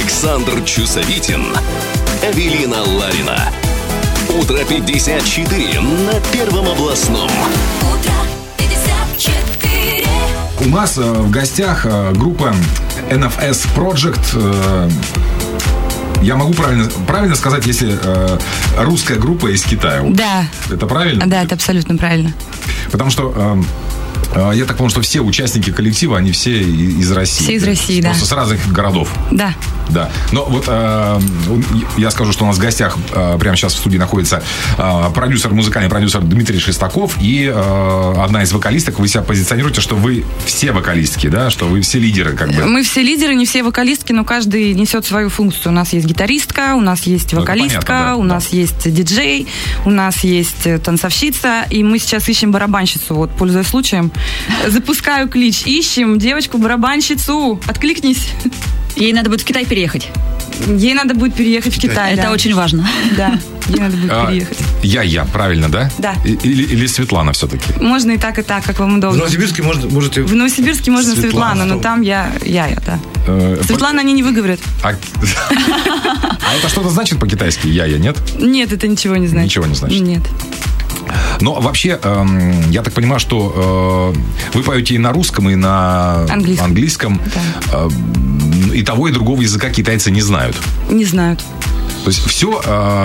Александр Чусовитин, Эвелина Ларина. Утро 54 на Первом областном. Утро 54. У нас в гостях группа NFS Project. Я могу правильно сказать, если русская группа из Китая. Да. Это правильно? Да, это абсолютно правильно. Потому что я так понял, что все участники коллектива, они все из России. Все из России, да. Просто с разных городов. Да. Да. Но вот я скажу, что у нас в гостях прямо сейчас в студии находится музыкальный продюсер Дмитрий Шестаков и одна из вокалисток. Вы себя позиционируете, что вы все вокалистки, да? Что вы все лидеры, как бы. Мы все лидеры, не все вокалистки, но каждый несет свою функцию. У нас есть гитаристка, у нас есть вокалистка, понятно, да, у нас есть диджей, у нас есть танцовщица, и мы сейчас ищем барабанщицу. Вот, пользуясь случаем, запускаю клич. Ищем девочку-барабанщицу. Откликнись. Ей надо будет в Китай переехать. Ей надо будет переехать в Китай. Это очень важно. Да, ей надо будет переехать. Я, правильно, да? Да. Или Светлана все-таки? Можно и так, как вам удобно. В Новосибирске можете... В Новосибирске можно Светлана, но там я, да. Светлана они не выговорят. А это что-то значит по-китайски? Я, нет? Нет, это ничего не значит. Ничего не значит? Нет. Но вообще, я так понимаю, что вы поете и на русском, и на английском. Да. И того, и другого языка китайцы не знают. Не знают. То есть все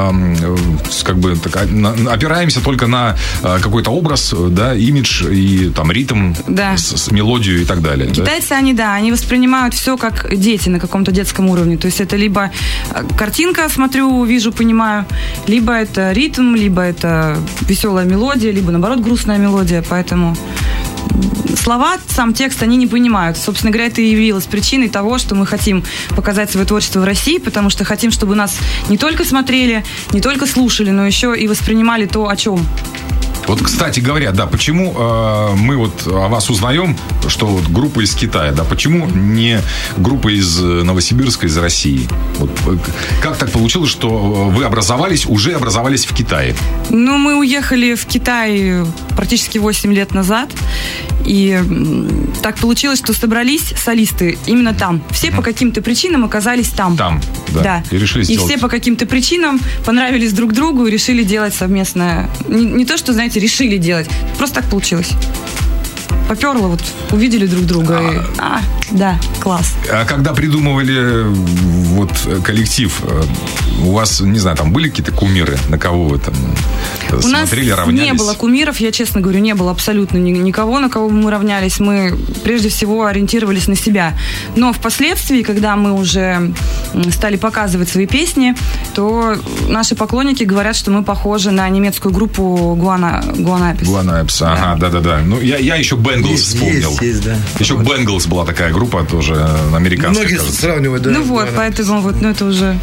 как бы опираемся только на какой-то образ, да, имидж и там ритм, да. с мелодию и так далее. Китайцы, да? Они воспринимают все как дети на каком-то детском уровне. То есть это либо картинка, смотрю, вижу, понимаю, либо это ритм, либо это веселая мелодия, либо наоборот грустная мелодия. Поэтому слова, сам текст они не понимают. Собственно говоря, это и явилось причиной того, что мы хотим показать свое творчество в России, потому что хотим, чтобы нас не только смотрели, не только слушали, но еще и воспринимали то, о чем. Вот, кстати говоря, да, почему мы вот о вас узнаем, что вот группа из Китая, да, почему не группа из Новосибирска, из России? Вот, как так получилось, что вы уже образовались в Китае? Ну, мы уехали в Китай практически 8 лет назад, и так получилось, что собрались солисты именно там. Все по каким-то причинам оказались там. Там, да. И решили сделать. И все по каким-то причинам понравились друг другу и решили делать совместное. Не то, что, знаете, решили делать. Просто так получилось. Поперло, вот, увидели друг друга. Да, класс. А когда придумывали вот коллектив, у вас, не знаю, там были какие-то кумиры, на кого вы там смотрели, равнялись? У нас не было кумиров, я честно говорю, не было абсолютно никого, на кого мы равнялись. Мы прежде всего ориентировались на себя. Но впоследствии, когда мы уже стали показывать свои песни, то наши поклонники говорят, что мы похожи на немецкую группу Guanapes. Guanapes, ага, да. Ну, я еще Bengals вспомнил. Есть, да. Еще Bengals была такая группа, тоже американская. Многие кажется. сравнивают, да. Ну вот, поэтому вот, это уже...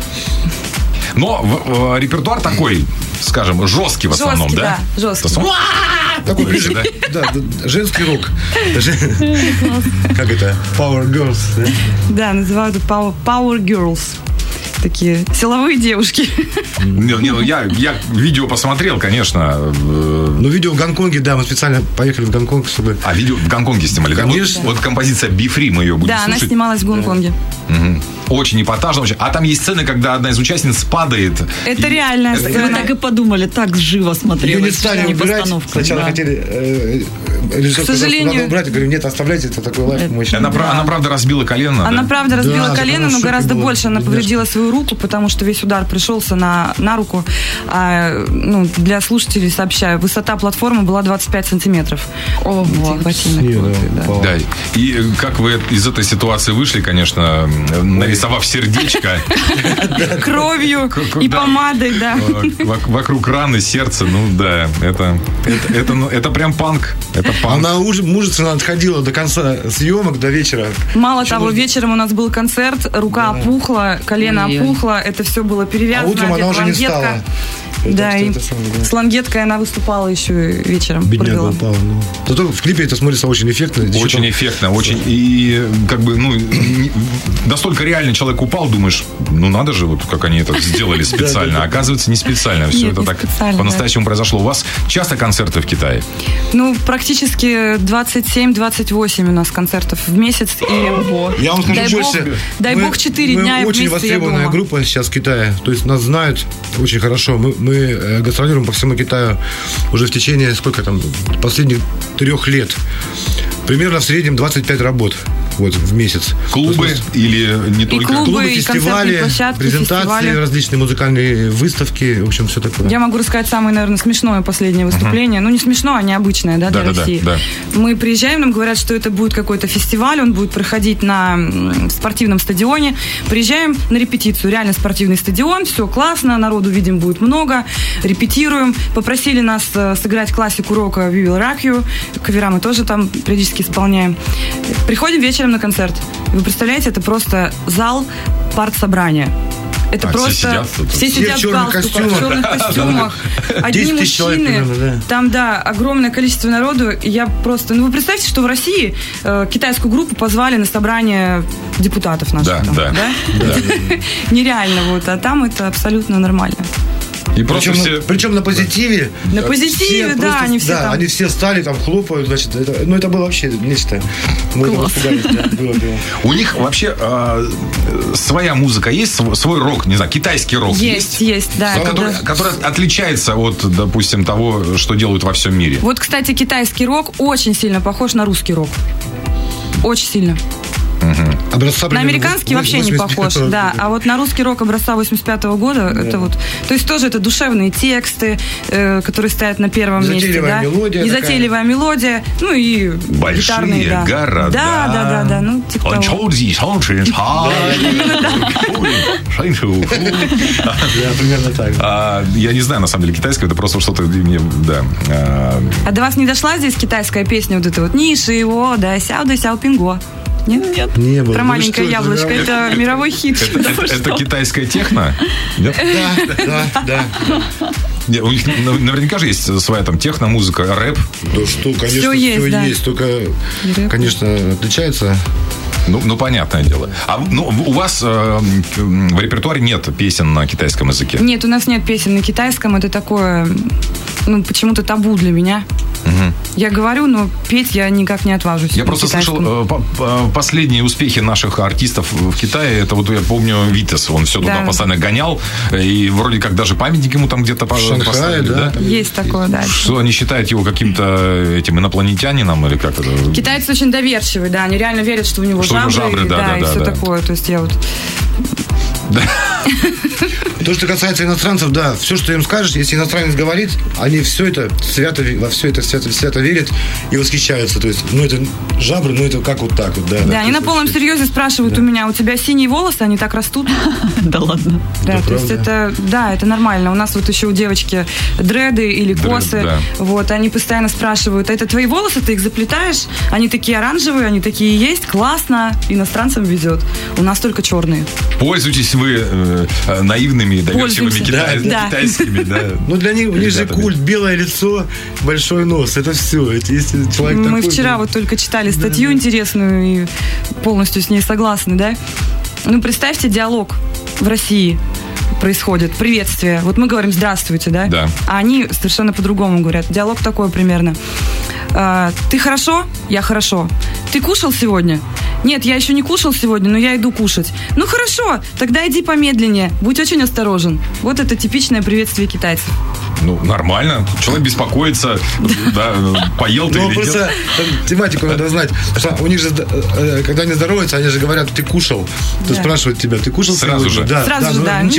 Но репертуар такой, скажем, жесткий в основном, жесткий, да? Жесткий. Такой ближе, да? Да, женский рок. Как это? Power Girls, да? Да, называют Power Girls. Такие силовые девушки. Я видео посмотрел, конечно. Ну, видео в Гонконге, да, мы специально поехали в Гонконг, чтобы... А, видео в Гонконге снимали? Конечно. Вот композиция Be Free, мы ее будем слушать. Да, она снималась в Гонконге. Угу. Очень эпатажно. А там есть сцены, когда одна из участниц падает. Это реальная Мы сцена. так и подумали, так живо Ее смотрелось. не стали убирать. Сначала хотели... Режиссер сказал, что надо убрать. Я говорю, нет, оставляйте, это такой лайф мощный. Она правда разбила колено. Она правда разбила колено, но гораздо было. больше она повредила свою руку, потому что весь удар пришелся на руку. Для слушателей сообщаю, высота платформы была 25 сантиметров. Ого. Да. И как вы из этой ситуации вышли, конечно, нарисовав сердечко. Кровью и помадой, да. Вокруг раны, сердце, это прям панк. Это панк. Она мужественно отходила до конца съемок, до вечера. Мало того, вечером у нас был концерт, рука опухла, колено опухло, это все было перевязано. А утром она уже не встала. Да, и с Лангеткой она выступала еще вечером. Бедняга прыгала. упала. Ну. Зато в клипе это смотрится очень эффектно. Очень эффектно, очень. И как бы, настолько реально человек упал, думаешь, надо же, вот как они это сделали специально. А оказывается, не специально. Все Нет, это не так специально, по-настоящему произошло. У вас часто концерты в Китае? Практически 27-28 у нас концертов в месяц. И я вам скажу дай больше. Дай бог 4 дня и в очень месяц я востребованная дома. группа сейчас в Китае. То есть нас знают очень хорошо. Мы гастролируем по всему Китаю уже в течение, последних 3 лет. Примерно в среднем 25 работ в месяц. Клубы или не только? клубы, и фестивали, концертные площадки, презентации, фестивали. различные музыкальные выставки, в общем, все такое. Я могу рассказать самое, наверное, смешное последнее выступление. Не смешное, а необычное, для России. Да. Мы приезжаем, нам говорят, что это будет какой-то фестиваль, он будет проходить на спортивном стадионе. Приезжаем на репетицию, реально спортивный стадион, все классно, народу, видим, будет много. Репетируем. Попросили нас сыграть классику рока «We Will Rock You». Кавера мы тоже там периодически исполняем. Приходим вечером на концерт. Вы представляете, это просто зал партсобрания. Это просто... Все сидят в галстуках, в черных костюмах. Одни мужчины. Там, огромное количество народу. И я просто... вы представьте, что в России китайскую группу позвали на собрание депутатов наших. Да. Нереально. А там это абсолютно нормально. И причем на позитиве. На позитиве, они все там. Они все стали, там хлопают, значит, это было вообще нечто. Класс. У них вообще своя музыка есть, свой рок, не знаю, китайский рок есть? Есть, да. Который отличается от, допустим, того, что делают во всем мире. Вот, кстати, китайский рок очень сильно похож на русский рок. Очень сильно. На американский вообще не похож, да. А вот на русский рок образца 85-го года, это то есть тоже это душевные тексты, которые стоят на первом месте, да. Незатейливая мелодия, и большие гитарные, города. Да, типа того. Примерно так. Я не знаю, на самом деле, китайское, это просто что-то мне, да. А до вас не дошла здесь китайская песня вот эта вот «Ниши его, да, сяо да сяо пинго»? Нет? Не было. Про маленькое яблочко. Это мировой хит. Это китайская техно? Нет? Да. У них наверняка же есть своя там техно-музыка, рэп. Да что, конечно, все есть, только, конечно, отличается. Понятное дело. А у вас в репертуаре нет песен на китайском языке? Нет, у нас нет песен на китайском. Это такое, почему-то табу для меня. Угу. Я говорю, но петь я никак не отважусь. Я просто слышал последние успехи наших артистов в Китае. Это я помню, Витас, он все туда постоянно гонял. И вроде как даже памятник ему там где-то поставили. Да? Есть такое, да. Что они считают его каким-то этим инопланетянином или как это? Китайцы очень доверчивые, да. Они реально верят, что у него жабры, и все такое. То есть я Да. То, что касается иностранцев, да, все, что им скажешь, если иностранец говорит, они все это во все это свято верят и восхищаются. То есть, это жабры, это как вот так вот, да. Да, они на полном серьезе спрашивают у меня: у тебя синие волосы, они так растут? Да ладно. Да, то есть это нормально. У нас еще у девочки дреды или косы. Они постоянно спрашивают: это твои волосы, ты их заплетаешь? Они такие оранжевые, они такие есть, классно, иностранцам везет. У нас только черные. Пользуйтесь вы наивными, доверчивыми китайскими, да. Для них, у них же культ, белое лицо, большой нос, это все. Если человек Мы вчера только читали статью интересную и полностью с ней согласны, да? Представьте, диалог в России происходит, приветствие. Мы говорим «здравствуйте», да? Да. А они совершенно по-другому говорят. Диалог такой примерно. Ты хорошо? Я хорошо. Ты кушал сегодня? Нет, я еще не кушал сегодня, но я иду кушать. Хорошо, тогда иди помедленнее. Будь очень осторожен. Вот это типичное приветствие китайцев. Нормально. Человек беспокоится, поел ты или просто тематику надо знать. У них же, когда они здороваются, они же говорят: ты кушал. То спрашивают тебя: ты кушал сразу сегодня? же. Сразу же, да.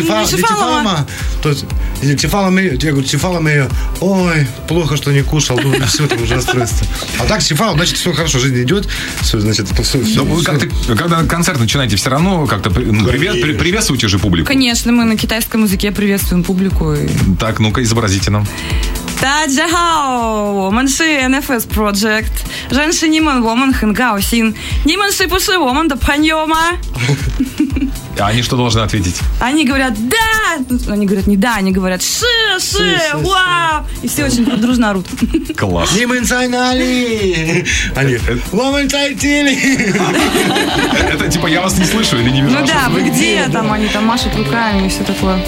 Чифалама, ой, плохо, что не кушал. Все, там уже расстройство. А так чифал, значит, все хорошо, жизнь идет. Все, значит, все. Когда концерт начинаете, все равно как-то приветствуете же публику? Конечно, мы на китайском языке приветствуем публику. Так, ну-ка, изобразите нам. 大家好，我们是 NFS Project， 认识你们，我们很高兴。你们是不是我们的朋友吗？ А они что должны ответить? Они говорят «да». Они говорят не «да», они говорят «ши, вау». И все очень дружно орут. Класс. Нимэнцайнали! Они «Ломэнцайтили!» Это типа я вас не слышу или не вижу? Ну да, вы где? Там они там машут руками и все такое.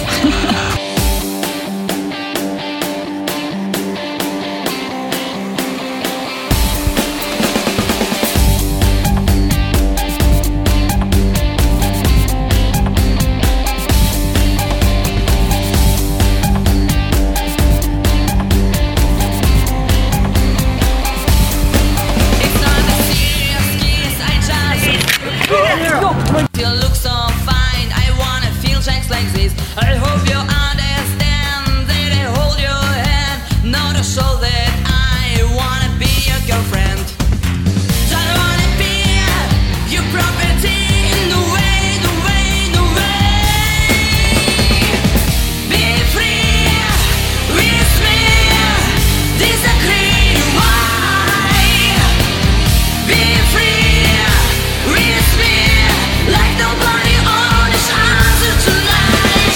You look so fine, I wanna feel checks like this. I hope you understand that I hold your hand, not to show that I wanna be your girlfriend. Don't wanna be your property in the way, the way, the way. Be free with me, disagree why. Be free with me. Like nobody on this answer tonight.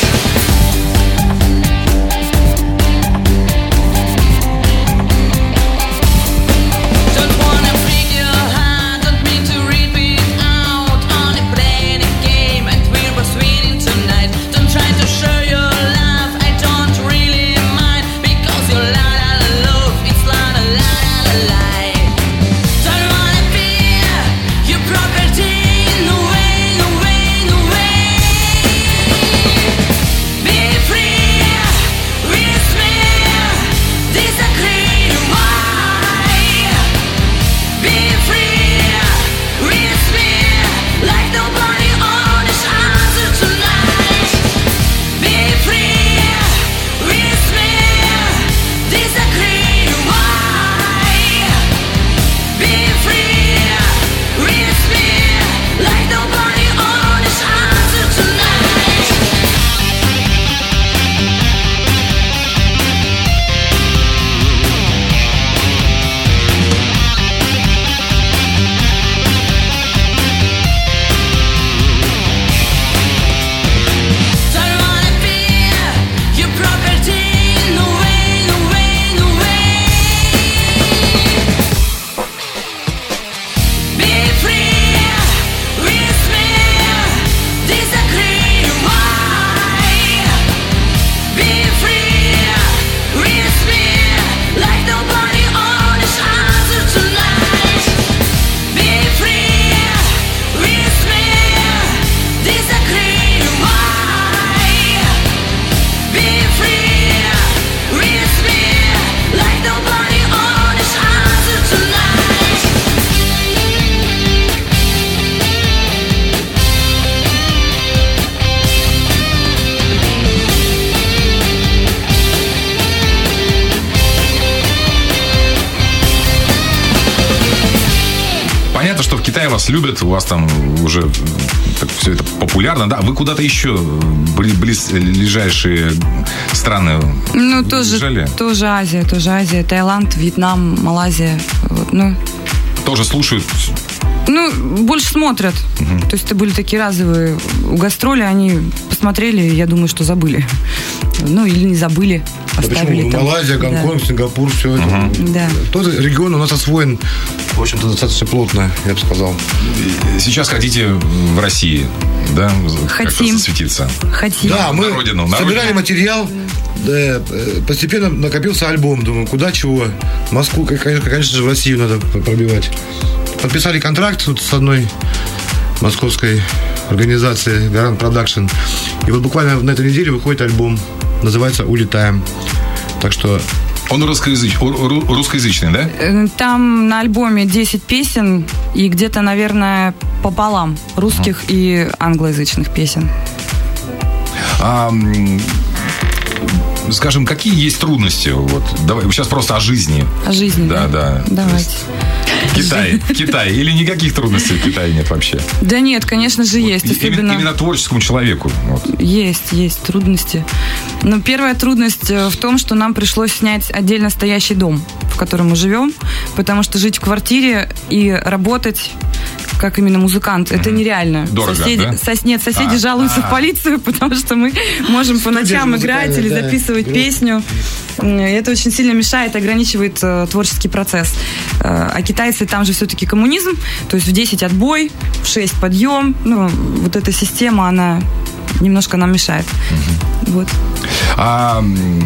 Don't wanna break your heart, don't mean to read me out. Only playing a game and we were winning tonight. Don't try to show your love, I don't really mind. Because your la la la love, it's la la la la la. Don't wanna be your property in the way. Be free with me, disagree why. Be free with me, like nobody on this answer tonight. Be free with me, disagree why. Be free with me, like nobody on this answer tonight. Don't wanna be your property in the way, the way, the way. Be free with me, disagree why. Be free with me, like nobody on this answer tonight. Be free with me, disagree why. Be free with me, like nobody on this answer tonight. Понятно, что в Китае вас любят, у вас там уже все это популярно, да? Вы куда-то еще ближайшие страны Ну, бежали? тоже Азия. Таиланд, Вьетнам, Малайзия. Вот, ну, Тоже слушают? Ну, больше смотрят. То есть это были такие разовые гастроли, они посмотрели, я думаю, что забыли. Ну, или не забыли, оставили почему? там. Малайзия, Гонконг, Да. Сингапур, все это. Да. Тот регион у нас освоен, в общем-то, достаточно плотно, я бы сказал. Сейчас хотите в России, да? Как-то Хотим. засветиться. Хотим. Да, мы На родину. собирали материал, да, постепенно накопился альбом. Думаю, куда, чего. Москву, конечно же, в Россию надо пробивать. Подписали контракт вот с одной московской организацией Гарант Продакшн. И вот буквально на этой неделе выходит альбом. Называется «Улетаем». Так что... Он русскоязычный, да? Там на альбоме 10 песен и где-то, наверное, пополам русских и англоязычных песен. Скажем, какие есть трудности? Вот, давай, сейчас просто о жизни. О жизни, Да, да. Давайте. Китай. Или никаких трудностей в Китае нет вообще? Да нет, конечно же, есть. Особенно... Именно творческому человеку. Вот. Есть трудности. Но первая трудность в том, что нам пришлось снять отдельно стоящий дом, в котором мы живем, потому что жить в квартире и работать как именно музыкант. Это нереально. Дорого, да? Нет, соседи жалуются в полицию, потому что мы можем по ночам играть или записывать песню. Это очень сильно мешает, ограничивает творческий процесс. А китайцы, там же все-таки коммунизм, то есть в 10 отбой, в 6 подъем. Ну, вот эта система, она немножко нам мешает. Вот. А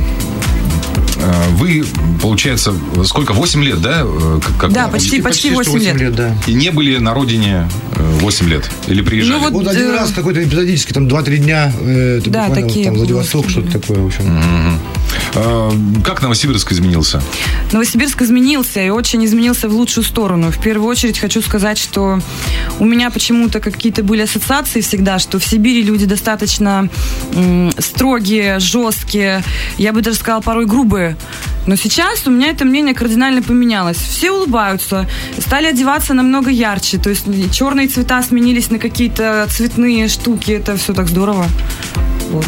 вы, получается, сколько? 8 лет, да? Да, почти 8 лет. Да. И не были на родине 8 лет? Или приезжали? Ну, Вот один раз какой-то эпизодически, там 2-3 дня, это Да, буквально такие там Владивосток, были. что-то такое, в общем. Как Новосибирск изменился? Новосибирск изменился, и очень изменился в лучшую сторону. В первую очередь хочу сказать, что у меня почему-то какие-то были ассоциации всегда, что в Сибири люди достаточно строгие, жесткие, я бы даже сказала, порой грубые. Но сейчас у меня это мнение кардинально поменялось. Все улыбаются, стали одеваться намного ярче. То есть черные цвета сменились на какие-то цветные штуки. Это все так здорово. Вот.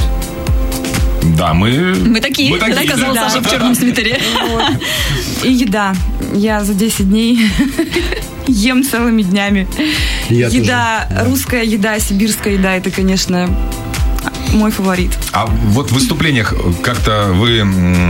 Да, мы такие, да, сказал да. Саша в черном свитере. Вот. И еда. Я за 10 дней ем целыми днями. Я Еда, тоже, да. русская еда, сибирская еда, это, конечно, мой фаворит. А вот в выступлениях как-то вы...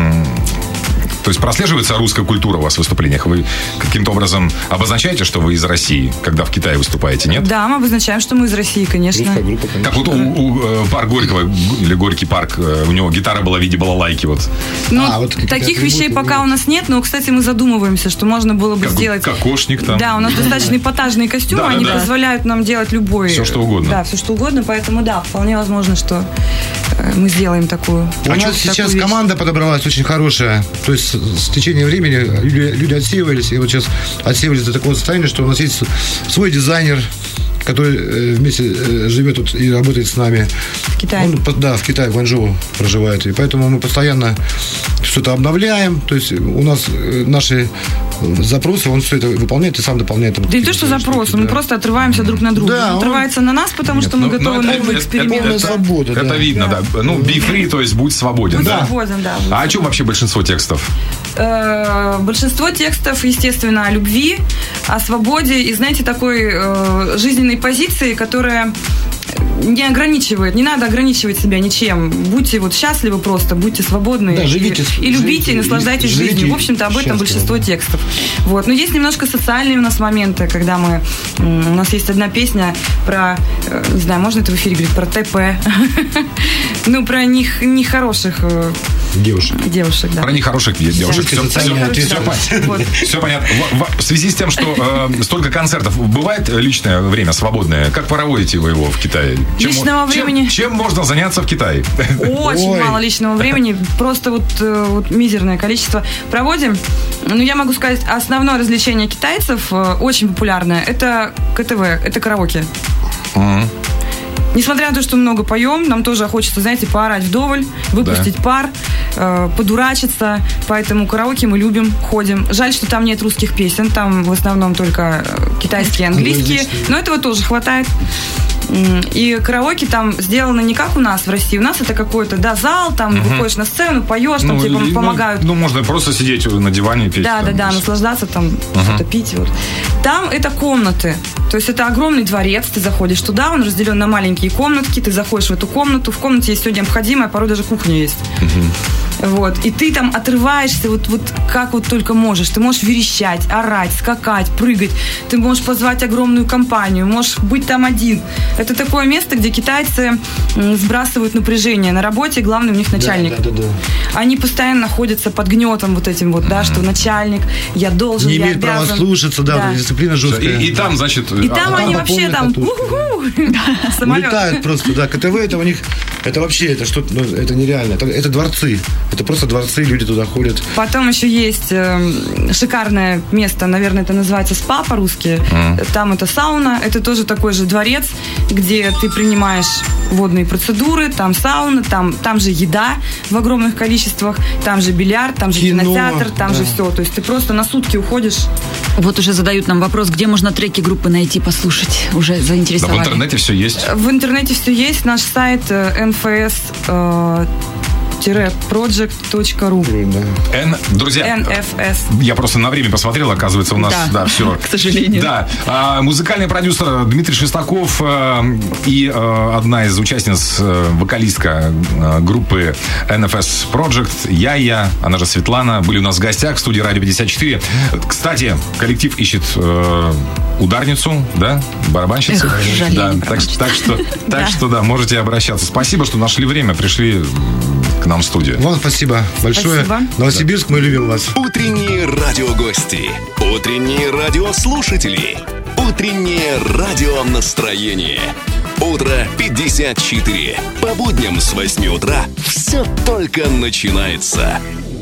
То есть прослеживается русская культура у вас в выступлениях? Вы каким-то образом обозначаете, что вы из России, когда в Китае выступаете, нет? Да, мы обозначаем, что мы из России, конечно. Русская группа, конечно. Как вот у парк Горького, или Горький парк, у него гитара была в виде балалайки. Вот. Ну, вот какие-то таких атрибуты вещей пока есть. у нас нет, но, кстати, мы задумываемся, что можно было бы Как сделать... кокошник там. Да, у нас достаточно эпатажные костюмы, Да, они да. позволяют нам делать любой... Все, что угодно. Да, все, что угодно, поэтому, да, вполне возможно, что мы сделаем такую... У нас сейчас команда подобралась очень хорошая. То есть с течением времени люди отсеивались, и вот сейчас отсеивались до такого состояния, что у нас есть свой дизайнер, который вместе живет тут и работает с нами. В Китае. Он, да, в Китае, в Гуанчжоу проживает. И поэтому мы постоянно что-то обновляем. То есть у нас наши запросы, он все это выполняет и сам дополняет. Да не то, что запрос, мы просто отрываемся друг на друга. Да, он он- отрывается на нас, потому что мы готовы на любой эксперимент. это свобода, это да. видно, да. Ну, be free, то есть будь свободен. Будь да? свободен, да. А о чем вообще большинство текстов? Большинство текстов, естественно, о любви, о свободе и, знаете, такой жизненной позиции, которая не ограничивает, не надо ограничивать себя ничем. Будьте вот счастливы просто, будьте свободны. Да, живите, и любите, живите, и наслаждайтесь живите жизнью. В общем-то, об этом счастливо, большинство да. текстов. Вот. Но есть немножко социальные у нас моменты, когда у нас есть одна песня про, не знаю, можно это в эфире говорить, про ТП. Ну, про них нехороших девушек, да. Про нехороших девушек. Социальная ответственность. Вот. Все понятно. В связи с тем, что столько концертов, бывает личное время свободное? Как проводите вы его в Китае? Личного времени? Чем можно заняться в Китае? Очень Ой. мало личного времени, просто вот мизерное количество. Проводим. Ну, я могу сказать, основное развлечение китайцев, очень популярное, это КТВ, это караоке. Несмотря на то, что много поем, нам тоже хочется, знаете, поорать вдоволь, выпустить пар, подурачиться. Поэтому караоке мы любим, ходим. Жаль, что там нет русских песен, там в основном только китайские, английские. Но этого тоже хватает. И караоке там сделано не как у нас в России. У нас это какой-то, да, зал, там выходишь на сцену, поешь, там тебе помогают. Ну, можно просто сидеть на диване и петь. Да, там. наслаждаться там, что-то пить. Вот. Там это комнаты. То есть это огромный дворец, ты заходишь туда, он разделен на маленькие комнатки, ты заходишь в эту комнату, в комнате есть все необходимое, порой даже кухня есть. Вот. И ты там отрываешься вот как вот только можешь. Ты можешь верещать, орать, скакать, прыгать. Ты можешь позвать огромную компанию, можешь быть там один. Это такое место, где китайцы сбрасывают напряжение. На работе главный у них начальник. Да. Они постоянно находятся под гнетом вот этим вот, да, что начальник, я должен, Не я имеет права обязан. слушаться, да, вот дисциплина жесткая. И там, значит... И там они по вообще полной там катушке. самолет. Улетают просто, да. КТВ это у них, это вообще, это что-то, ну, это нереально. Это дворцы. Это просто дворцы, люди туда ходят. Потом еще есть шикарное место, наверное, это называется спа по-русски. Там это сауна, это тоже такой же дворец, где ты принимаешь водные процедуры, там сауна, там же еда в огромных количествах, там же бильярд, там же Кино, кинотеатр, там да. же все. То есть ты просто на сутки уходишь. Вот уже задают нам вопрос, где можно треки группы найти, послушать. Уже Да, в заинтересовали. интернете все есть. В интернете все есть. Наш сайт nfs nfs-project.ru. Друзья, NFS. я просто на время посмотрел, оказывается, у нас, Да, все. к сожалению. Да. Музыкальный продюсер Дмитрий Шестаков и одна из участниц, вокалистка группы NFS Project, Яя, она же Светлана, были у нас в гостях в студии Радио 54. Кстати, коллектив ищет ударницу, да, барабанщицу. жаль, я Да, не так что, да, можете обращаться. Спасибо, что нашли время, пришли к нам в студию. Вам спасибо большое. Спасибо. Новосибирск, мы любим вас. Утренние радиогости. Утренние радиослушатели. Утреннее радионастроение. Утро 54. По будням с 8 утра все только начинается.